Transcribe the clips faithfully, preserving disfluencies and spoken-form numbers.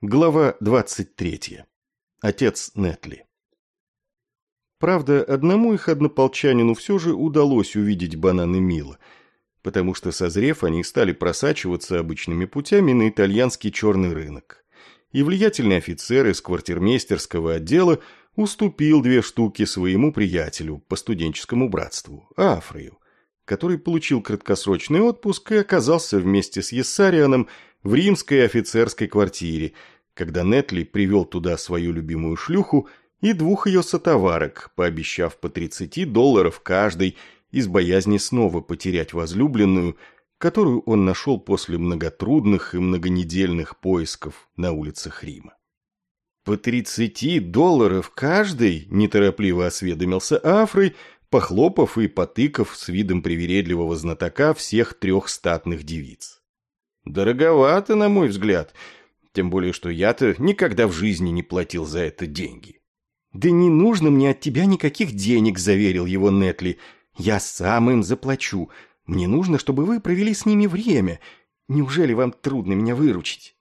Глава двадцать третья. Отец Нетли. Правда, одному их однополчанину все же удалось увидеть бананы Мила, потому что, созрев, они стали просачиваться обычными путями на итальянский черный рынок. И влиятельный офицер из квартирмейстерского отдела уступил две штуки своему приятелю по студенческому братству, Африю, который получил краткосрочный отпуск и оказался вместе с Ессарианом в римской офицерской квартире, когда Нетли привел туда свою любимую шлюху и двух ее сотоварок, пообещав по тридцати долларов каждой из боязни снова потерять возлюбленную, которую он нашел после многотрудных и многонедельных поисков на улицах Рима. «По тридцати долларов каждой?» – неторопливо осведомился Афрой, похлопав и потыкав с видом привередливого знатока всех трех статных девиц. «Дороговато, на мой взгляд, тем более, что я-то никогда в жизни не платил за это деньги». «Да не нужно мне от тебя никаких денег», – заверил его Нетли. «Я сам им заплачу. Мне нужно, чтобы вы провели с ними время. Неужели вам трудно меня выручить?»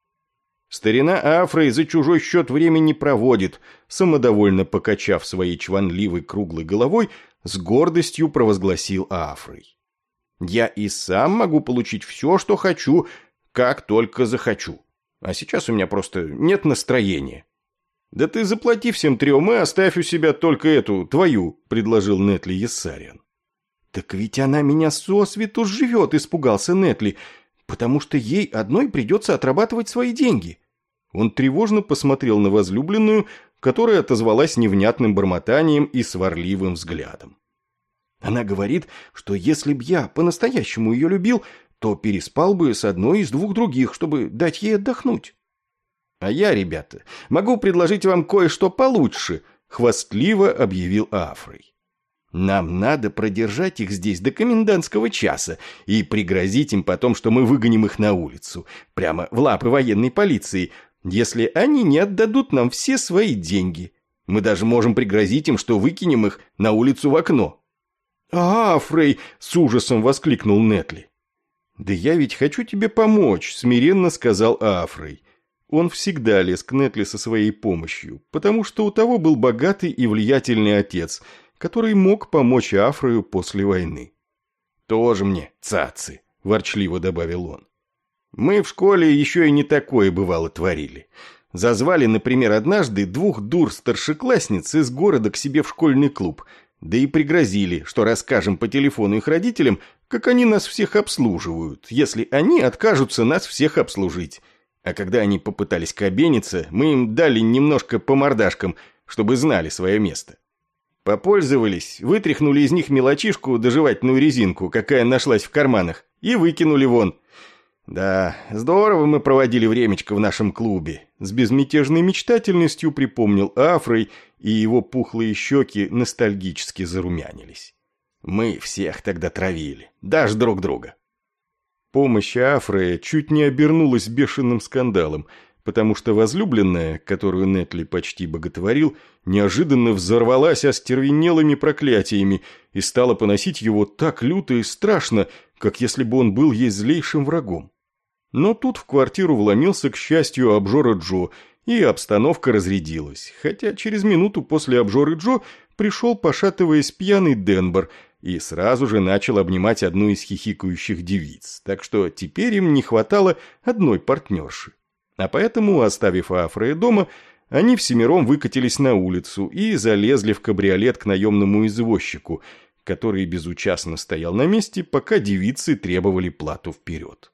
«Старина Афрой за чужой счет время не проводит», – самодовольно покачав своей чванливой круглой головой, с гордостью провозгласил Афрой. «Я и сам могу получить все, что хочу, как только захочу. А сейчас у меня просто нет настроения». «Да ты заплати всем трем и оставь у себя только эту, твою», – предложил Нетли Ессариан. «Так ведь она меня сосвету живет», – испугался Нетли, «потому что ей одной придется отрабатывать свои деньги». Он тревожно посмотрел на возлюбленную, которая отозвалась невнятным бормотанием и сварливым взглядом. «Она говорит, что если б я по-настоящему ее любил, то переспал бы с одной из двух других, чтобы дать ей отдохнуть». «А я, ребята, могу предложить вам кое-что получше», — хвастливо объявил Афрой. «Нам надо продержать их здесь до комендантского часа и пригрозить им потом, что мы выгоним их на улицу, прямо в лапы военной полиции, если они не отдадут нам все свои деньги. Мы даже можем пригрозить им, что выкинем их на улицу в окно». «Афрой!» — с ужасом воскликнул Нетли. «Да я ведь хочу тебе помочь», — смиренно сказал Афрой. Он всегда лез к Нетли со своей помощью, потому что у того был богатый и влиятельный отец, который мог помочь Афрою после войны. «Тоже мне цацы», – ворчливо добавил он. «Мы в школе еще и не такое бывало творили. Зазвали, например, однажды двух дур-старшеклассниц из города к себе в школьный клуб, да и пригрозили, что расскажем по телефону их родителям, как они нас всех обслуживают, если они откажутся нас всех обслужить. А когда они попытались кабениться, мы им дали немножко по мордашкам, чтобы знали свое место. Попользовались, вытряхнули из них мелочишку да жевательную резинку, какая нашлась в карманах, и выкинули вон. Да, здорово мы проводили времечко в нашем клубе», — с безмятежной мечтательностью припомнил Афрой, и его пухлые щеки ностальгически зарумянились. «Мы всех тогда травили, даже друг друга». Помощь Афроя чуть не обернулась бешеным скандалом, потому что возлюбленная, которую Нетли почти боготворил, неожиданно взорвалась остервенелыми проклятиями и стала поносить его так люто и страшно, как если бы он был ей злейшим врагом. Но тут в квартиру вломился, к счастью, обжора Джо, и обстановка разрядилась, хотя через минуту после обжоры Джо пришел, пошатываясь, пьяный Денбор, и сразу же начал обнимать одну из хихикающих девиц, так что теперь им не хватало одной партнерши. А поэтому, оставив Афроя дома, они всемиром выкатились на улицу и залезли в кабриолет к наемному извозчику, который безучастно стоял на месте, пока девицы требовали плату вперед.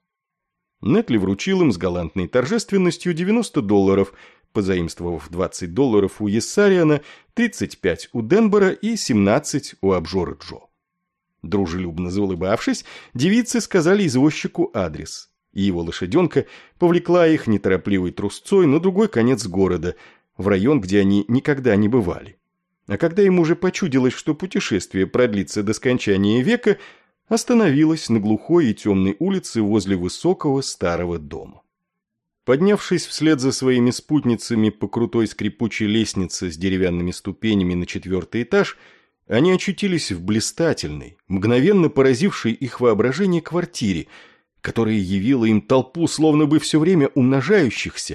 Нетли вручил им с галантной торжественностью девяносто долларов, позаимствовав двадцать долларов у Ессариана, тридцать пять у Денбора и семнадцать у обжоры Джо. Дружелюбно заулыбавшись, девицы сказали извозчику адрес, и его лошаденка повлекла их неторопливой трусцой на другой конец города, в район, где они никогда не бывали. А когда им уже почудилось, что путешествие продлится до скончания века, остановилась на глухой и темной улице возле высокого старого дома. Поднявшись вслед за своими спутницами по крутой скрипучей лестнице с деревянными ступенями на четвертый этаж, они очутились в блистательной, мгновенно поразившей их воображение квартире, которая явила им толпу словно бы все время умножающихся,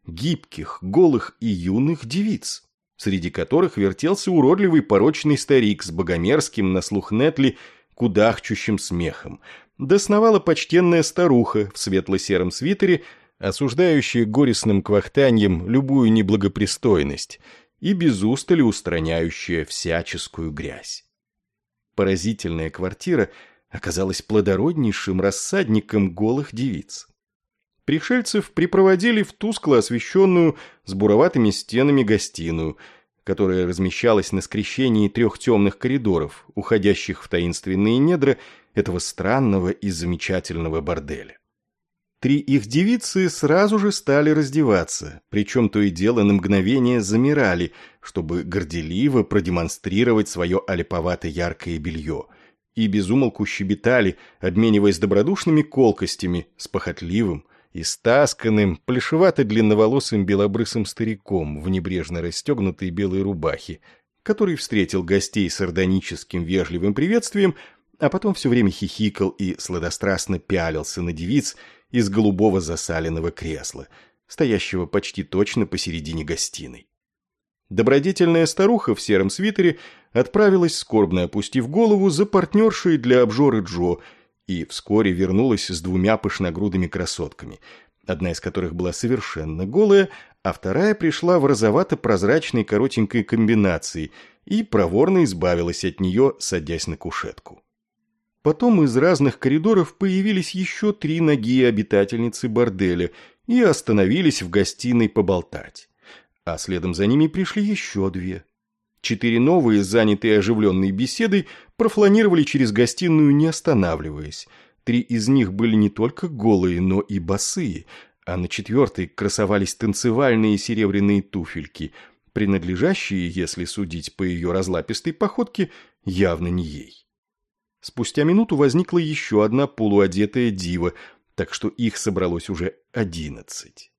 гибких, голых и юных девиц, среди которых вертелся уродливый порочный старик с богомерзким на слух Нетли кудахчущим смехом, да сновала почтенная старуха в светло-сером свитере, осуждающая горестным квахтаньем любую неблагопристойность и без устали устраняющая всяческую грязь. Поразительная квартира оказалась плодороднейшим рассадником голых девиц. Пришельцев припроводили в тускло освещенную с буроватыми стенами гостиную, которая размещалась на скрещении трех темных коридоров, уходящих в таинственные недра этого странного и замечательного борделя. Три их девицы сразу же стали раздеваться, причем то и дело на мгновение замирали, чтобы горделиво продемонстрировать свое аляповато-яркое белье, и безумолку щебетали, обмениваясь добродушными колкостями с похотливым и стасканным, плешевато-длинноволосым белобрысым стариком в небрежно расстегнутой белой рубахе, который встретил гостей сардоническим вежливым приветствием, а потом все время хихикал и сладострастно пялился на девиц из голубого засаленного кресла, стоящего почти точно посередине гостиной. Добродетельная старуха в сером свитере отправилась, скорбно опустив голову, за партнершей для обжоры Джо, и вскоре вернулась с двумя пышногрудыми красотками, одна из которых была совершенно голая, а вторая пришла в розовато-прозрачной коротенькой комбинации и проворно избавилась от нее, садясь на кушетку. Потом из разных коридоров появились еще три нагие обитательницы борделя и остановились в гостиной поболтать. А следом за ними пришли еще две. Четыре новые, занятые оживленной беседой, профланировали через гостиную, не останавливаясь. Три из них были не только голые, но и босые, а на четвертой красовались танцевальные серебряные туфельки, принадлежащие, если судить по ее разлапистой походке, явно не ей. Спустя минуту возникла еще одна полуодетая дива, так что их собралось уже одиннадцать.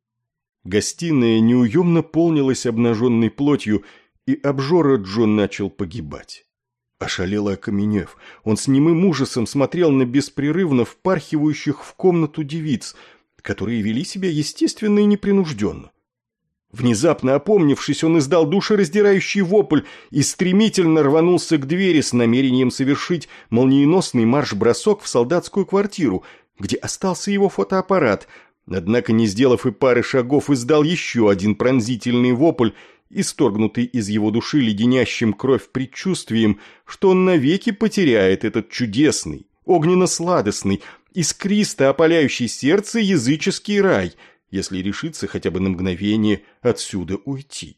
Гостиная неуемно полнилась обнаженной плотью, и обжора Джон начал погибать. Ошалело окаменев, он с немым ужасом смотрел на беспрерывно впархивающих в комнату девиц, которые вели себя естественно и непринужденно. Внезапно опомнившись, он издал душераздирающий вопль и стремительно рванулся к двери с намерением совершить молниеносный марш-бросок в солдатскую квартиру, где остался его фотоаппарат, однако, не сделав и пары шагов, издал еще один пронзительный вопль, исторгнутый из его души леденящим кровь предчувствием, что он навеки потеряет этот чудесный, огненно-сладостный, искристо опаляющий сердце языческий рай, если решится хотя бы на мгновение отсюда уйти.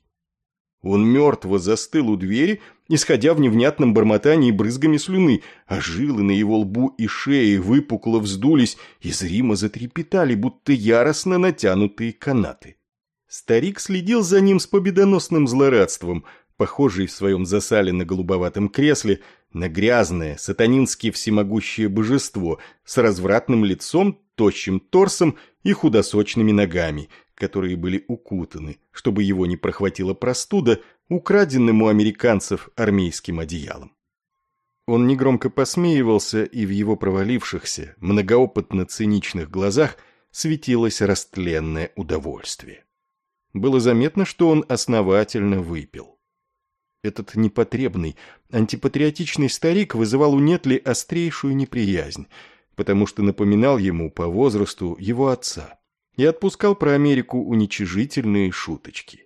Он мертво застыл у двери, исходя в невнятном бормотании брызгами слюны, а жилы на его лбу и шее выпукло вздулись и зримо затрепетали, будто яростно натянутые канаты. Старик следил за ним с победоносным злорадством, похожий в своем засаленно-голубоватом кресле на грязное, сатанински всемогущее божество с развратным лицом, тощим торсом и худосочными ногами, которые были укутаны, чтобы его не прохватила простуда, украденным у американцев армейским одеялом. Он негромко посмеивался, и в его провалившихся, многоопытно-циничных глазах светилось растленное удовольствие. Было заметно, что он основательно выпил. Этот непотребный, антипатриотичный старик вызывал у Нетли острейшую неприязнь, потому что напоминал ему по возрасту его отца и отпускал про Америку уничижительные шуточки.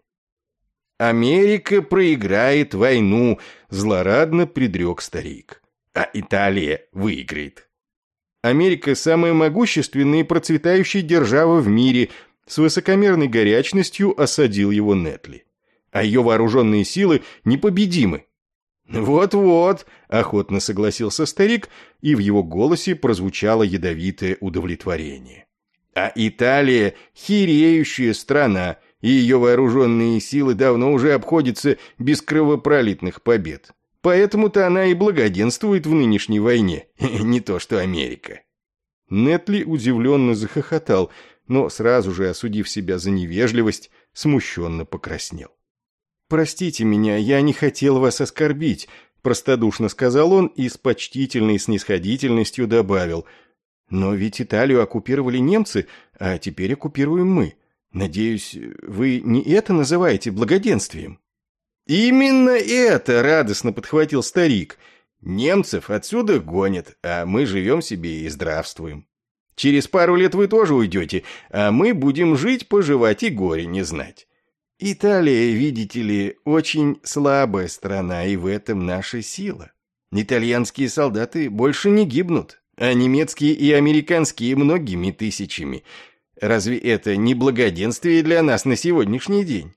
«Америка проиграет войну», — злорадно предрек старик, «а Италия выиграет. Америка — самая могущественная и процветающая держава в мире», — с высокомерной горячностью осадил его Нетли. «А ее вооруженные силы непобедимы». «Вот-вот», — охотно согласился старик, и в его голосе прозвучало ядовитое удовлетворение. «А Италия — хиреющая страна, и ее вооруженные силы давно уже обходятся без кровопролитных побед. Поэтому-то она и благоденствует в нынешней войне, не то что Америка». Нетли удивленно захохотал, но сразу же, осудив себя за невежливость, смущенно покраснел. «Простите меня, я не хотел вас оскорбить», – простодушно сказал он и с почтительной снисходительностью добавил. «Но ведь Италию оккупировали немцы, а теперь оккупируем мы. Надеюсь, вы не это называете благоденствием? Именно это, радостно подхватил старик. Немцев отсюда гонят, а мы живем себе и здравствуем. Через пару лет вы тоже уйдете, а мы будем жить, поживать и горе не знать. Италия, видите ли, очень слабая страна, и в этом наша сила. Итальянские солдаты больше не гибнут, а немецкие и американские многими тысячами. Разве это не благоденствие для нас на сегодняшний день?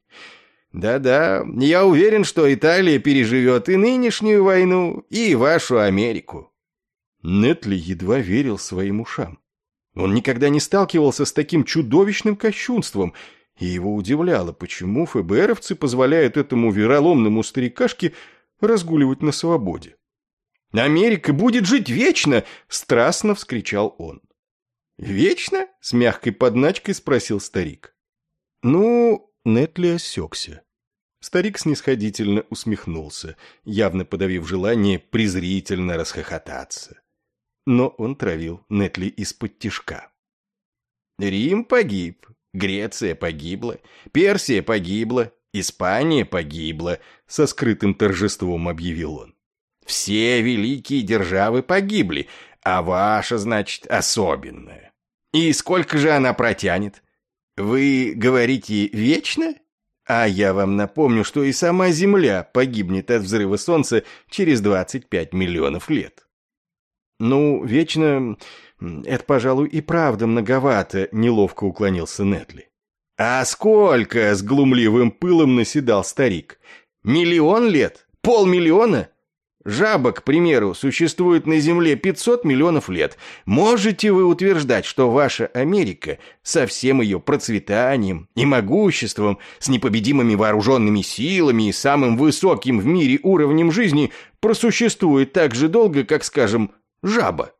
Да-да, я уверен, что Италия переживет и нынешнюю войну, и вашу Америку. Нетли едва верил своим ушам. Он никогда не сталкивался с таким чудовищным кощунством, и его удивляло, почему ФБРовцы позволяют этому вероломному старикашке разгуливать на свободе. «Америка будет жить вечно!» — страстно вскричал он. «Вечно?» — с мягкой подначкой спросил старик. «Ну...» — Нетли осекся. Старик снисходительно усмехнулся, явно подавив желание презрительно расхохотаться. Но он травил Нетли из-под тишка. «Рим погиб, Греция погибла, Персия погибла, Испания погибла», — со скрытым торжеством объявил он. «Все великие державы погибли, а ваша, значит, особенная. И сколько же она протянет? Вы говорите вечно? А я вам напомню, что и сама Земля погибнет от взрыва Солнца через двадцать пять миллионов лет». «Ну, вечно... это, пожалуй, и правда многовато», — неловко уклонился Нетли. «А сколько?» — с глумливым пылом наседал старик. «Миллион лет? Полмиллиона? Жаба, к примеру, существует на Земле пятьсот миллионов лет. Можете вы утверждать, что ваша Америка со всем ее процветанием и могуществом, с непобедимыми вооруженными силами и самым высоким в мире уровнем жизни просуществует так же долго, как, скажем, жаба?»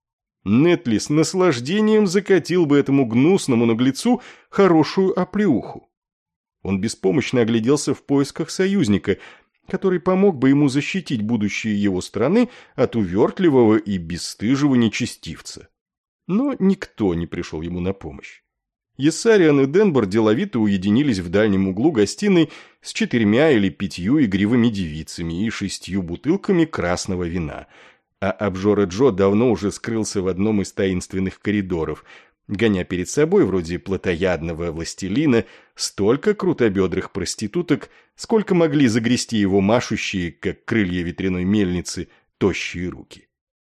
Нетли с наслаждением закатил бы этому гнусному наглецу хорошую оплеуху. Он беспомощно огляделся в поисках союзника, который помог бы ему защитить будущее его страны от увертливого и бесстыжего нечестивца. Но никто не пришел ему на помощь. Ессариан и Денбор деловито уединились в дальнем углу гостиной с четырьмя или пятью игривыми девицами и шестью бутылками красного вина, а обжора Джо давно уже скрылся в одном из таинственных коридоров, гоня перед собой, вроде плотоядного властелина, столько крутобедрых проституток, сколько могли загрести его машущие, как крылья ветряной мельницы, тощие руки.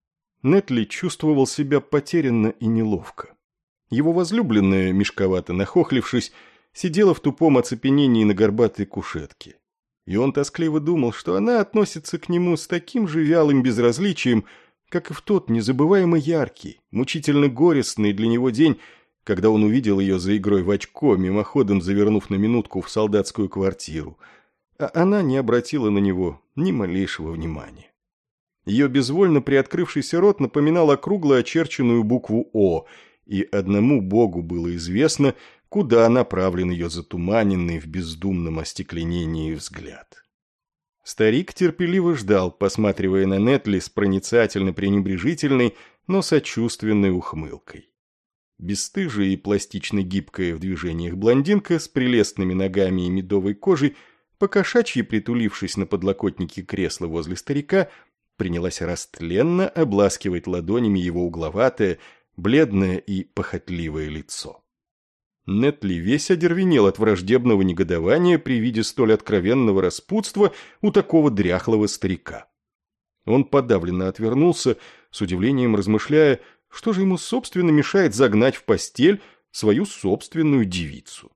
Нетли чувствовал себя потерянно и неловко. Его возлюбленная, мешковато нахохлившись, сидела в тупом оцепенении на горбатой кушетке. И он тоскливо думал, что она относится к нему с таким же вялым безразличием, как и в тот незабываемо яркий, мучительно горестный для него день, когда он увидел ее за игрой в очко, мимоходом завернув на минутку в солдатскую квартиру, а она не обратила на него ни малейшего внимания. Ее безвольно приоткрывшийся рот напоминал округло очерченную букву «О», и одному Богу было известно, куда направлен ее затуманенный в бездумном остекленении взгляд. Старик терпеливо ждал, посматривая на Нетли с проницательно-пренебрежительной, но сочувственной ухмылкой. Бесстыжая и пластично гибкая в движениях блондинка с прелестными ногами и медовой кожей, покошачьи притулившись на подлокотнике кресла возле старика, принялась растленно обласкивать ладонями его угловатое, бледное и похотливое лицо. Нетли весь одервенел от враждебного негодования при виде столь откровенного распутства у такого дряхлого старика. Он подавленно отвернулся, с удивлением размышляя, что же ему, собственно, мешает загнать в постель свою собственную девицу.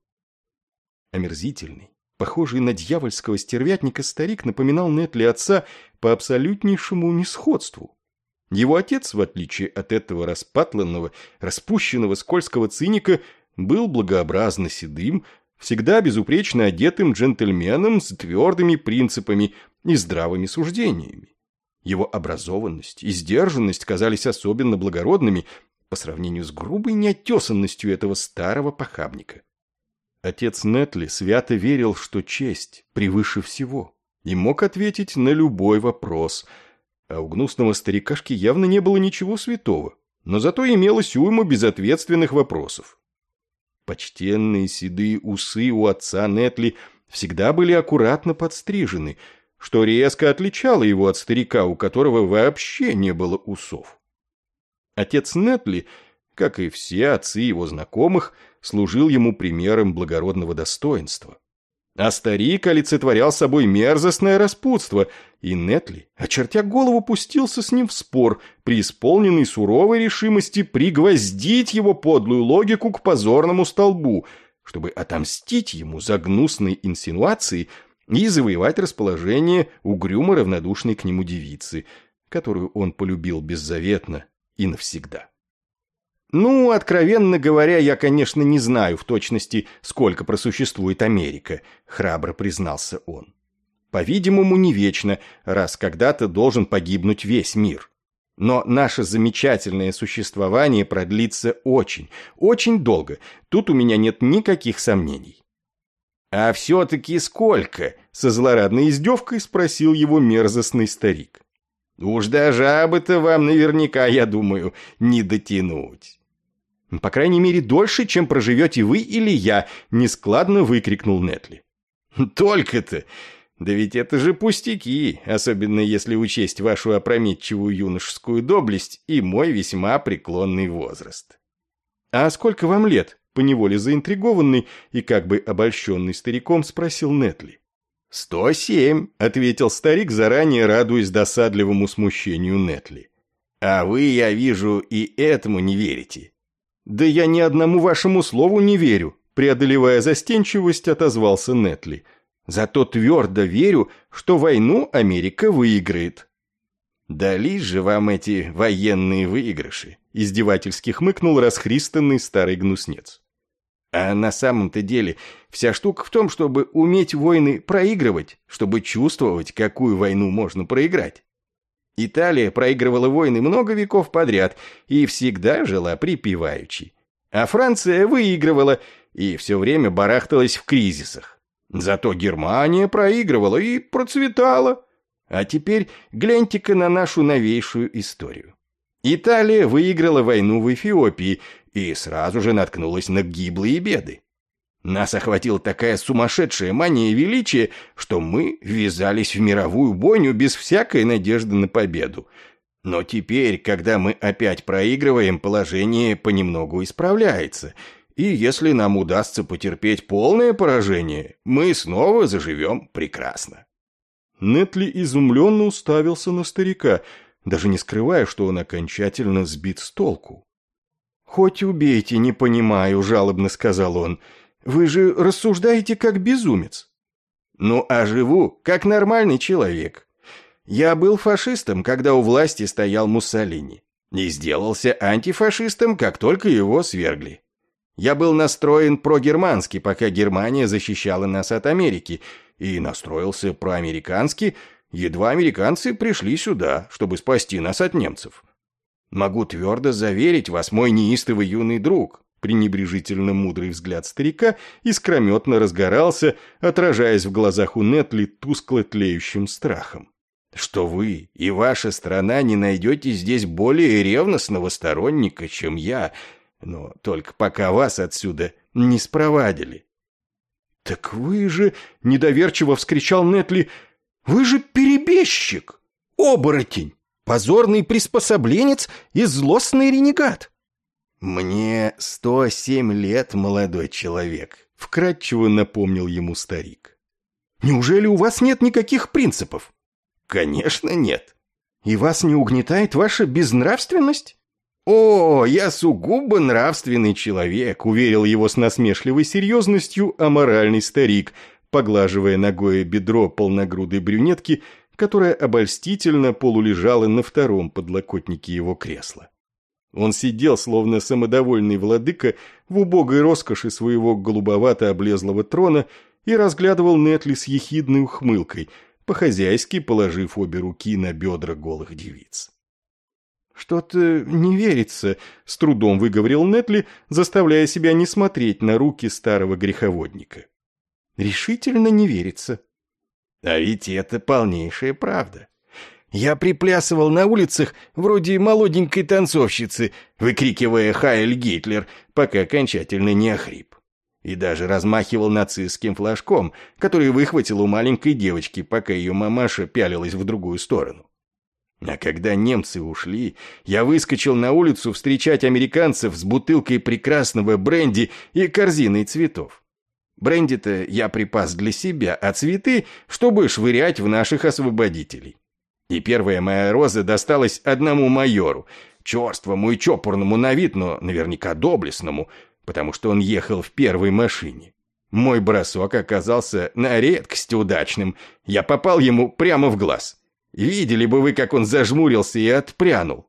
Омерзительный, похожий на дьявольского стервятника старик напоминал Нетли отца по абсолютнейшему несходству. Его отец, в отличие от этого распатланного, распущенного скользкого циника, был благообразно седым, всегда безупречно одетым джентльменом с твердыми принципами и здравыми суждениями. Его образованность и сдержанность казались особенно благородными по сравнению с грубой неотесанностью этого старого похабника. Отец Нетли свято верил, что честь превыше всего, и мог ответить на любой вопрос, а у гнусного старикашки явно не было ничего святого, но зато имелось уйма безответственных вопросов. почтенные седые усы у отца Нетли всегда были аккуратно подстрижены, что резко отличало его от старика, у которого вообще не было усов. Отец Нетли, как и все отцы его знакомых, служил ему примером благородного достоинства. А старик олицетворял собой мерзостное распутство, и Нетли, очертя голову, пустился с ним в спор, преисполненный суровой решимости пригвоздить его подлую логику к позорному столбу, чтобы отомстить ему за гнусные инсинуации и завоевать расположение угрюмо равнодушной к нему девицы, которую он полюбил беззаветно и навсегда. «Ну, откровенно говоря, я, конечно, не знаю в точности, сколько просуществует Америка», — храбро признался он. «По-видимому, не вечно, раз когда-то должен погибнуть весь мир. Но наше замечательное существование продлится очень, очень долго, тут у меня нет никаких сомнений». «А все-таки сколько?» — со злорадной издевкой спросил его мерзостный старик. «Уж до жабы-то вам наверняка, я думаю, не дотянуть». «По крайней мере, дольше, чем проживете вы или я», — нескладно выкрикнул Нетли. «Только-то! Да ведь это же пустяки, особенно если учесть вашу опрометчивую юношескую доблесть и мой весьма преклонный возраст». «А сколько вам лет?» — поневоле заинтригованный и как бы обольщенный стариком спросил Нетли. «Сто семь», — ответил старик, заранее радуясь досадливому смущению Нетли. «А вы, я вижу, и этому не верите». «Да я ни одному вашему слову не верю», — преодолевая застенчивость, отозвался Нетли. «Зато твердо верю, что войну Америка выиграет». «Дались же вам эти военные выигрыши», — издевательски хмыкнул расхристанный старый гнуснец. «А на самом-то деле вся штука в том, чтобы уметь войны проигрывать, чтобы чувствовать, какую войну можно проиграть. Италия проигрывала войны много веков подряд и всегда жила припеваючи. А Франция выигрывала и все время барахталась в кризисах. Зато Германия проигрывала и процветала. А теперь гляньте-ка на нашу новейшую историю. Италия выиграла войну в Эфиопии и сразу же наткнулась на гиблые беды. Нас охватила такая сумасшедшая мания величия, что мы ввязались в мировую бойню без всякой надежды на победу. Но теперь, когда мы опять проигрываем, положение понемногу исправляется, и если нам удастся потерпеть полное поражение, мы снова заживем прекрасно». Нетли изумленно уставился на старика, даже не скрывая, что он окончательно сбит с толку. «Хоть убейте, не понимаю», — жалобно сказал он. «Вы же рассуждаете как безумец». «Ну, а живу как нормальный человек. Я был фашистом, когда у власти стоял Муссолини, и сделался антифашистом, как только его свергли. Я был настроен прогермански, пока Германия защищала нас от Америки, и настроился проамерикански, едва американцы пришли сюда, чтобы спасти нас от немцев. Могу твердо заверить вас, мой неистовый юный друг». Пренебрежительно мудрый взгляд старика искрометно разгорался, отражаясь в глазах у Нетли тускло тлеющим страхом. «Что вы и ваша страна не найдете здесь более ревностного сторонника, чем я, но только пока вас отсюда не спровадили». «Так вы же...» — недоверчиво вскричал Нетли. «Вы же перебежчик, оборотень, позорный приспособленец и злостный ренегат». «Мне сто семь лет, молодой человек», — вкратчиво напомнил ему старик. «Неужели у вас нет никаких принципов?» «Конечно нет». «И вас не угнетает ваша безнравственность?» «О, я сугубо нравственный человек», — уверил его с насмешливой серьезностью аморальный старик, поглаживая ногое бедро полногрудой брюнетки, которая обольстительно полулежала на втором подлокотнике его кресла. Он сидел, словно самодовольный владыка, в убогой роскоши своего голубовато-облезлого трона и разглядывал Нетли с ехидной ухмылкой, по-хозяйски положив обе руки на бедра голых девиц. «Что-то не верится», — с трудом выговорил Нетли, заставляя себя не смотреть на руки старого греховодника. «Решительно не верится». «А ведь это полнейшая правда. Я приплясывал на улицах вроде молоденькой танцовщицы, выкрикивая «Хайль Гитлер», пока окончательно не охрип. И даже размахивал нацистским флажком, который выхватил у маленькой девочки, пока ее мамаша пялилась в другую сторону. А когда немцы ушли, я выскочил на улицу встречать американцев с бутылкой прекрасного бренди и корзиной цветов. Бренди-то я припас для себя, а цветы, чтобы швырять в наших освободителей. И первая моя роза досталась одному майору, черствому и чопорному на вид, но наверняка доблестному, потому что он ехал в первой машине. Мой бросок оказался на редкость удачным. Я попал ему прямо в глаз. Видели бы вы, как он зажмурился и отпрянул.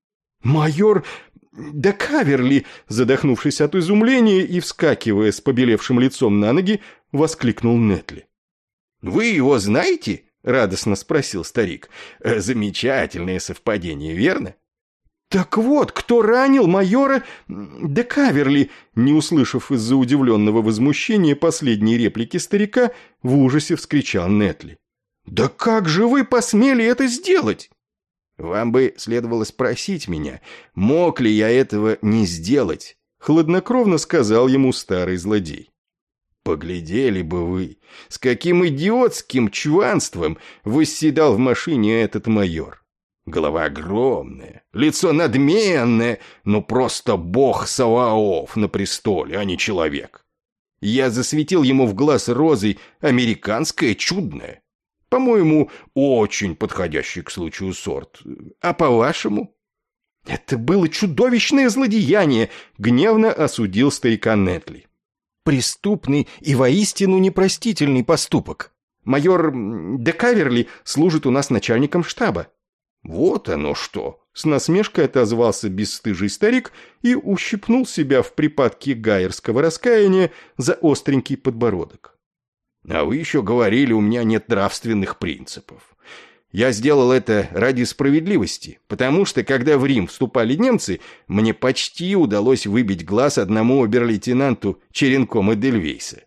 «Майор де Каверли!» Задохнувшись от изумления и вскакивая с побелевшим лицом на ноги, воскликнул Нетли. «Вы его знаете?» — радостно спросил старик. «Замечательное совпадение, верно?» «Так вот, кто ранил майора де Каверли?» Не услышав из-за удивленного возмущения последней реплики старика, в ужасе вскричал Нетли. «Да как же вы посмели это сделать?» «Вам бы следовало спросить меня, мог ли я этого не сделать?» — хладнокровно сказал ему старый злодей. «Поглядели бы вы, с каким идиотским чванством восседал в машине этот майор. Голова огромная, лицо надменное, ну просто бог Саваоф на престоле, а не человек. Я засветил ему в глаз розой американское чудное. По-моему, очень подходящий к случаю сорт. А по-вашему?» «Это было чудовищное злодеяние!» — гневно осудил старика Нетли. «Преступный и воистину непростительный поступок. Майор де Каверли служит у нас начальником штаба». «Вот оно что!» — с насмешкой отозвался бесстыжий старик и ущипнул себя в припадке гайерского раскаяния за остренький подбородок. «А вы еще говорили, у меня нет нравственных принципов. Я сделал это ради справедливости, потому что, когда в Рим вступали немцы, мне почти удалось выбить глаз одному обер-лейтенанту Черенком Эдельвейса».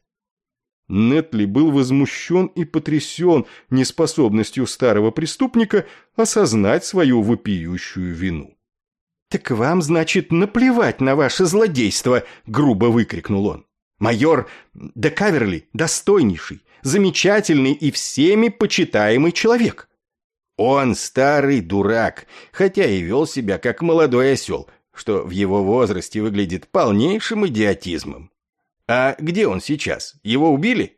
Нетли был возмущен и потрясен неспособностью старого преступника осознать свою вопиющую вину. «Так вам, значит, наплевать на ваше злодейство!» — грубо выкрикнул он. «Майор де Каверли достойнейший, замечательный и всеми почитаемый человек». «Он старый дурак, хотя и вел себя как молодой осел, что в его возрасте выглядит полнейшим идиотизмом. А где он сейчас? Его убили?»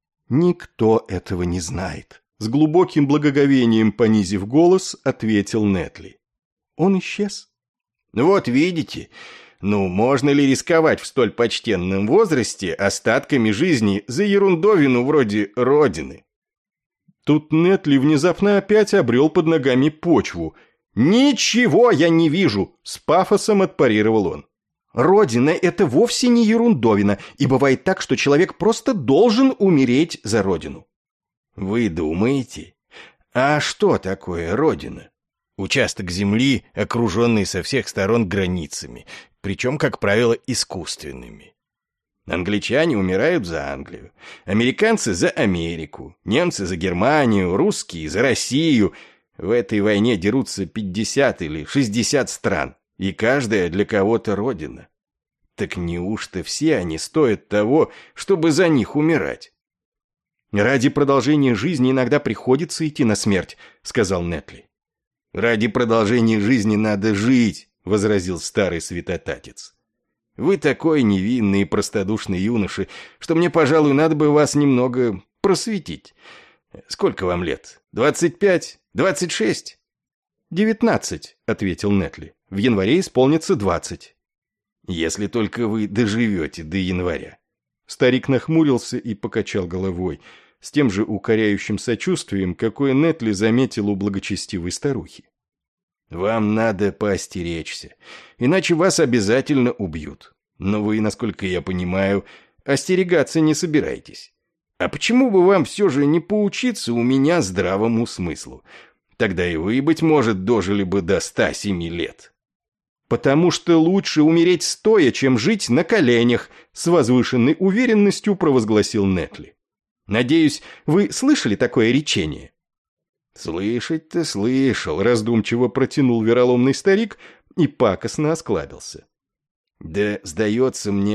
«Никто этого не знает», — с глубоким благоговением понизив голос, ответил Нетли. «Он исчез». «Вот видите, ну можно ли рисковать в столь почтенном возрасте остатками жизни за ерундовину вроде Родины?» Тут Нетли внезапно опять обрел под ногами почву. «Ничего я не вижу!» — с пафосом отпарировал он. «Родина — это вовсе не ерундовина, и бывает так, что человек просто должен умереть за родину». «Вы думаете? А что такое Родина?» «Участок земли, окруженный со всех сторон границами, причем, как правило, искусственными. Англичане умирают за Англию, американцы за Америку, немцы за Германию, русские за Россию. В этой войне дерутся пятьдесят или шестьдесят стран, и каждая для кого-то родина. Так неужто все они стоят того, чтобы за них умирать?» «Ради продолжения жизни иногда приходится идти на смерть», — сказал Нетли. «Ради продолжения жизни надо жить», — возразил старый святотатец. «Вы такой невинный и простодушный юноша, что мне, пожалуй, надо бы вас немного просветить. Сколько вам лет? Двадцать пять? Двадцать шесть?» «Девятнадцать», — ответил Нетли. «В январе исполнится двадцать». «Если только вы доживете до января». Старик нахмурился и покачал головой, с тем же укоряющим сочувствием, какое Нетли заметил у благочестивой старухи. «Вам надо поостеречься, иначе вас обязательно убьют. Но вы, насколько я понимаю, остерегаться не собираетесь. А почему бы вам все же не поучиться у меня здравому смыслу? Тогда и вы, быть может, дожили бы до ста семи лет». «Потому что лучше умереть стоя, чем жить на коленях», с возвышенной уверенностью провозгласил Нетли. «Надеюсь, вы слышали такое речение?» «Слышать-то слышал», — раздумчиво протянул вероломный старик и пакостно осклабился. «Да, сдается мне,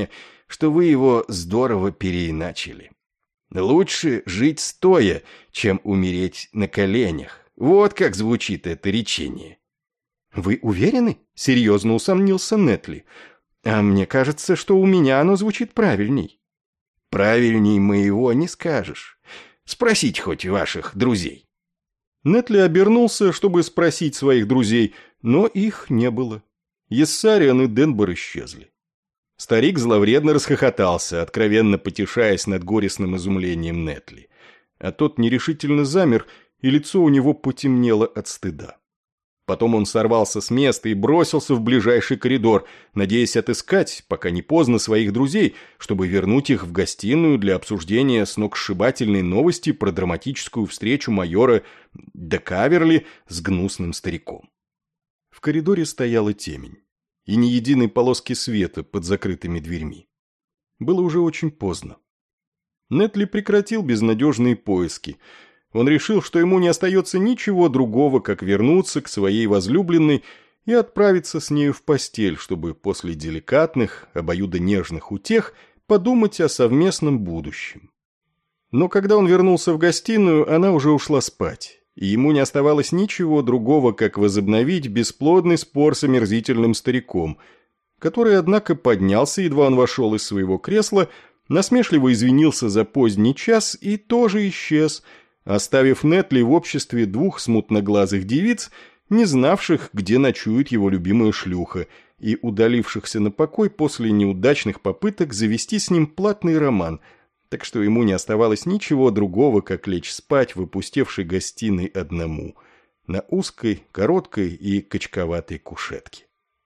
что вы его здорово переиначили. Лучше жить стоя, чем умереть на коленях. Вот как звучит это речение. «Вы уверены?» — серьезно усомнился Нетли. «А мне кажется, что у меня оно звучит правильней». «Правильней моего не скажешь. Спросите хоть ваших друзей». Нетли обернулся, чтобы спросить своих друзей, но их не было. Ессариан и Денбор исчезли. Старик зловредно расхохотался, откровенно потешаясь над горестным изумлением Нетли. А тот нерешительно замер, и лицо у него потемнело от стыда. Потом он сорвался с места и бросился в ближайший коридор, надеясь отыскать, пока не поздно, своих друзей, чтобы вернуть их в гостиную для обсуждения сногсшибательной новости про драматическую встречу майора де Каверли с гнусным стариком. В коридоре стояла темень, и ни единой полоски света под закрытыми дверьми. Было уже очень поздно. Нетли прекратил безнадежные поиски. Он решил, что ему не остается ничего другого, как вернуться к своей возлюбленной и отправиться с нею в постель, чтобы после деликатных, обоюдо-нежных утех подумать о совместном будущем. Но когда он вернулся в гостиную, она уже ушла спать, и ему не оставалось ничего другого, как возобновить бесплодный спор с омерзительным стариком, который, однако, поднялся, едва он вошел из своего кресла, насмешливо извинился за поздний час и тоже исчез, оставив Нетли в обществе двух смутноглазых девиц, не знавших, где ночует его любимая шлюха, и удалившихся на покой после неудачных попыток завести с ним платный роман, так что ему не оставалось ничего другого, как лечь спать в опустевшей гостиной одному, на узкой, короткой и качковатой кушетке.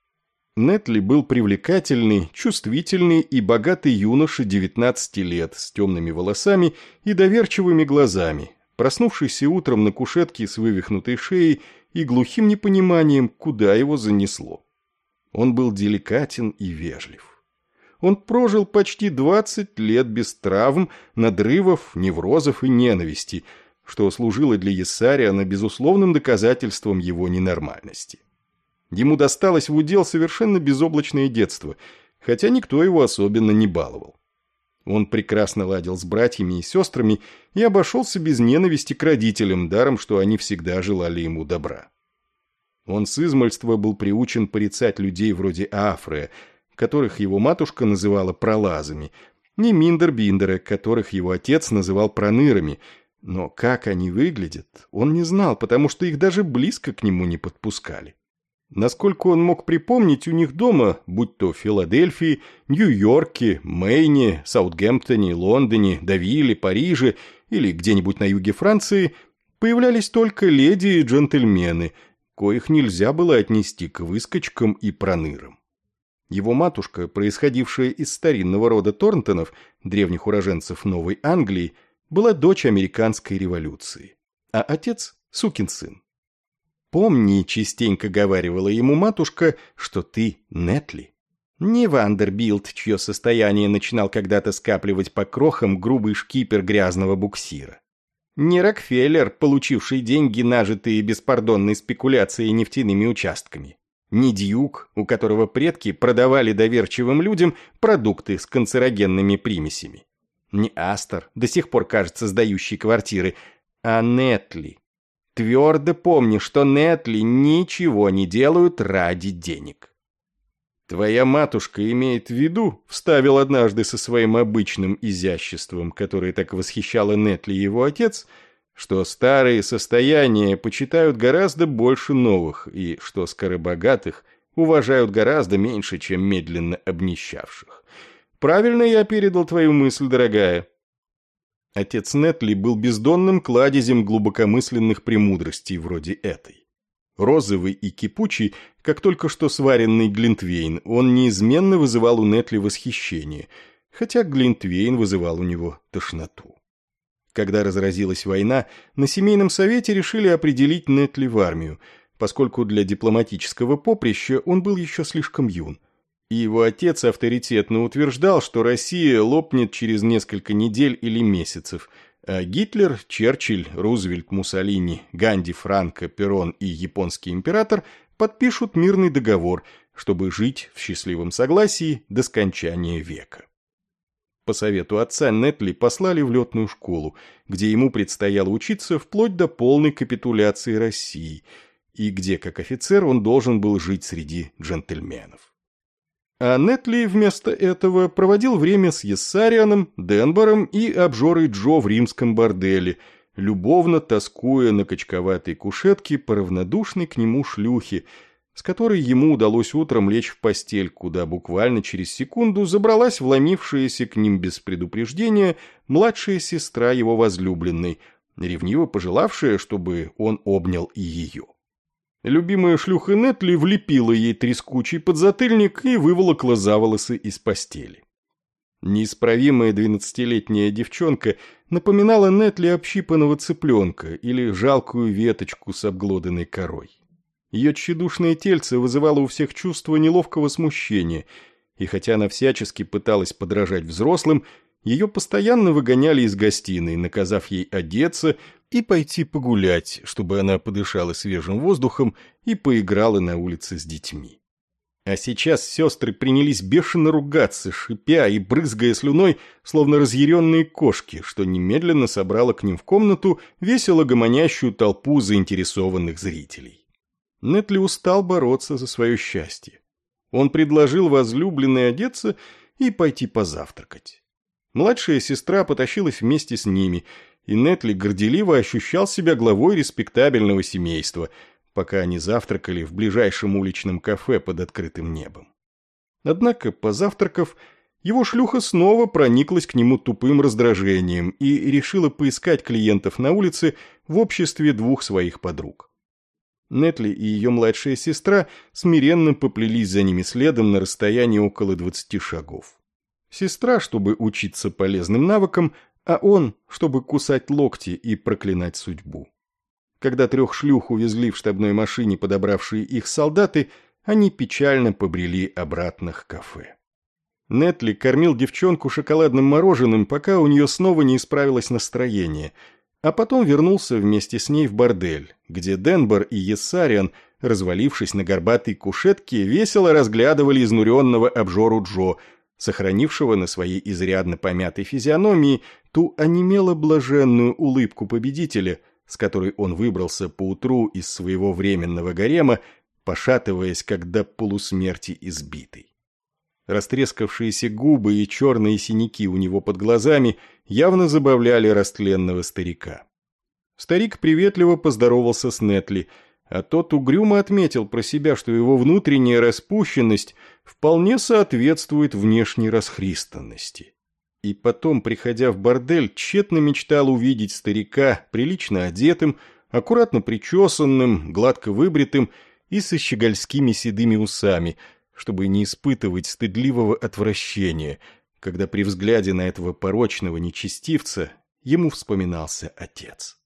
Нетли был привлекательный, чувствительный и богатый юноша девятнадцати лет с темными волосами и доверчивыми глазами, проснувшийся утром на кушетке с вывихнутой шеей и глухим непониманием, куда его занесло. Он был деликатен и вежлив. Он прожил почти двадцать лет без травм, надрывов, неврозов и ненависти, что служило для Ессариана безусловным доказательством его ненормальности. Ему досталось в удел совершенно безоблачное детство, хотя никто его особенно не баловал. Он прекрасно ладил с братьями и сестрами и обошелся без ненависти к родителям, даром, что они всегда желали ему добра. Он с измальства был приучен порицать людей вроде Афрея, которых его матушка называла пролазами, не Миндер-Биндера, которых его отец называл пронырами, но как они выглядят, он не знал, потому что их даже близко к нему не подпускали. Насколько он мог припомнить, у них дома, будь то в Филадельфии, Нью-Йорке, Мэйне, Саутгемптоне, Лондоне, Девилле, Париже или где-нибудь на юге Франции, появлялись только леди и джентльмены, коих нельзя было отнести к выскочкам и пронырам. Его матушка, происходившая из старинного рода Торнтонов, древних уроженцев Новой Англии, была дочь американской революции, а отец – сукин сын. «Помни», — частенько говаривала ему матушка, — «что ты Нетли. Не Вандербилт, чье состояние начинал когда-то скапливать по крохам грубый шкипер грязного буксира. Не Рокфеллер, получивший деньги, нажитые беспардонной спекуляцией нефтяными участками. Не Дьюк, у которого предки продавали доверчивым людям продукты с канцерогенными примесями. Не Астор, до сих пор, кажется, сдающий квартиры, а Нетли. Твердо помни, что Нетли ничего не делают ради денег». «Твоя матушка имеет в виду», — вставил однажды со своим обычным изяществом, которое так восхищало Нетли и его отец, что старые состояния почитают гораздо больше новых и что скоробогатых уважают гораздо меньше, чем медленно обнищавших. Правильно я передал твою мысль, дорогая?» Отец Нетли был бездонным кладезем глубокомысленных премудростей вроде этой. Розовый и кипучий, как только что сваренный глинтвейн, он неизменно вызывал у Нетли восхищение, хотя глинтвейн вызывал у него тошноту. Когда разразилась война, на семейном совете решили определить Нетли в армию, поскольку для дипломатического поприща он был еще слишком юн. И его отец авторитетно утверждал, что Россия лопнет через несколько недель или месяцев, а Гитлер, Черчилль, Рузвельт, Муссолини, Ганди, Франко, Перрон и японский император подпишут мирный договор, чтобы жить в счастливом согласии до скончания века. По совету отца Нетли послали в летную школу, где ему предстояло учиться вплоть до полной капитуляции России, и где, как офицер, он должен был жить среди джентльменов. А Нетли вместо этого проводил время с Ессарианом, Денбором и обжорой Джо в римском борделе, любовно тоскуя на качковатой кушетке по равнодушной к нему шлюхе, с которой ему удалось утром лечь в постель, куда буквально через секунду забралась вломившаяся к ним без предупреждения младшая сестра его возлюбленной, ревниво пожелавшая, чтобы он обнял и ее. Любимая шлюха Нетли влепила ей трескучий подзатыльник и выволокла за волосы из постели. Неисправимая двенадцатилетняя девчонка напоминала Нетли общипанного цыпленка или жалкую веточку с обглоданной корой. Ее тщедушное тельце вызывало у всех чувство неловкого смущения, и хотя она всячески пыталась подражать взрослым, ее постоянно выгоняли из гостиной, наказав ей одеться и пойти погулять, чтобы она подышала свежим воздухом и поиграла на улице с детьми. А сейчас сестры принялись бешено ругаться, шипя и брызгая слюной, словно разъяренные кошки, что немедленно собрало к ним в комнату весело гомонящую толпу заинтересованных зрителей. Нетли устал бороться за свое счастье. Он предложил возлюбленной одеться и пойти позавтракать. Младшая сестра потащилась вместе с ними, и Нетли горделиво ощущал себя главой респектабельного семейства, пока они завтракали в ближайшем уличном кафе под открытым небом. Однако, позавтракав, его шлюха снова прониклась к нему тупым раздражением и решила поискать клиентов на улице в обществе двух своих подруг. Нетли и ее младшая сестра смиренно поплелись за ними следом на расстоянии около двадцати шагов. Сестра, чтобы учиться полезным навыкам, а он, чтобы кусать локти и проклинать судьбу. Когда трех шлюх увезли в штабной машине подобравшие их солдаты, они печально побрели обратно к кафе. Нетли кормил девчонку шоколадным мороженым, пока у нее снова не исправилось настроение, а потом вернулся вместе с ней в бордель, где Денбор и Ессариан, развалившись на горбатой кушетке, весело разглядывали изнуренного обжору Джо, сохранившего на своей изрядно помятой физиономии ту онемело-блаженную улыбку победителя, с которой он выбрался поутру из своего временного гарема, пошатываясь, как до полусмерти избитый. Растрескавшиеся губы и черные синяки у него под глазами явно забавляли растленного старика. Старик приветливо поздоровался с Нетли, а тот угрюмо отметил про себя, что его внутренняя распущенность вполне соответствует внешней расхристанности. И потом, приходя в бордель, тщетно мечтал увидеть старика прилично одетым, аккуратно причесанным, гладко выбритым и со щегольскими седыми усами, чтобы не испытывать стыдливого отвращения, когда при взгляде на этого порочного нечестивца ему вспоминался отец.